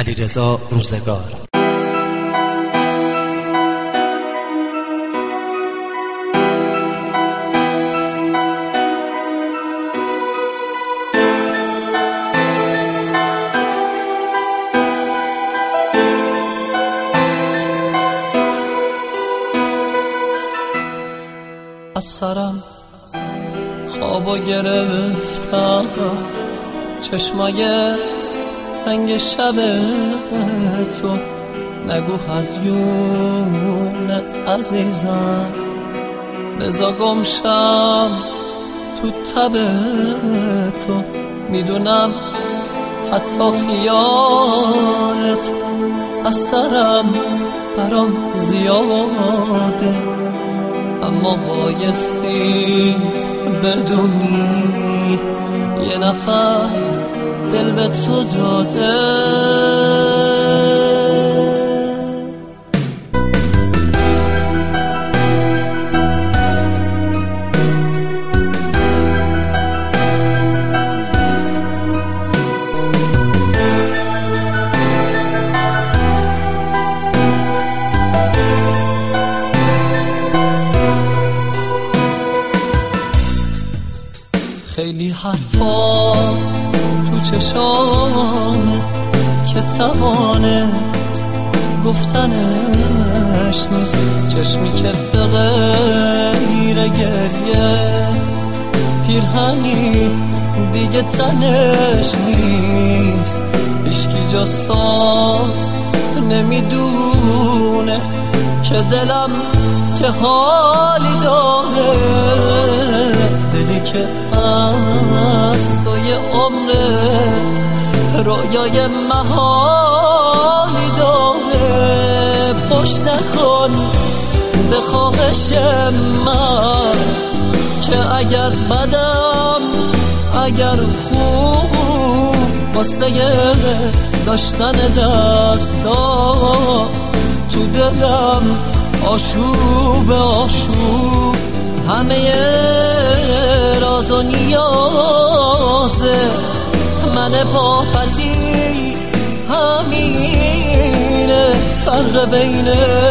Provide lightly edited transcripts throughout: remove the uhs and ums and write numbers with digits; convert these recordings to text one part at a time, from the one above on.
علیرضا روزگار. از سرم خوابو گرفتم، چشمای رنگ شب تو، نگو هزیون عزیزم، بزا گمشم تو تب تو. میدونم حتی خیالت از سرم برام زیاده، اما بایستی بدونی یه نفر دل به تو داده. خیلی حرفا تو چشامه که توانه گفتنش نیست، چشمی که به غیر گریه پیرهنی دیگه تنش نیست. هیچکی جاستا نمیدونه که دلم چه حالی داره، دلی که از تو یه عمره رویای محالی داره. پشت نکن به خواهش من که اگر بدم اگر خوب واسه داشتن دستا تو دلم آشوب آشوب، همه راز و نیازه من پاپتی همینه، فرق بین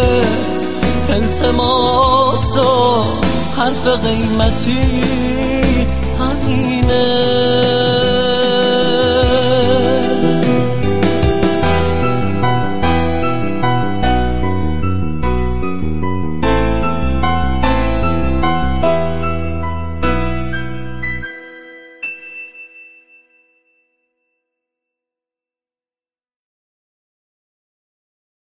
التماس و حرف قیمتی همینه.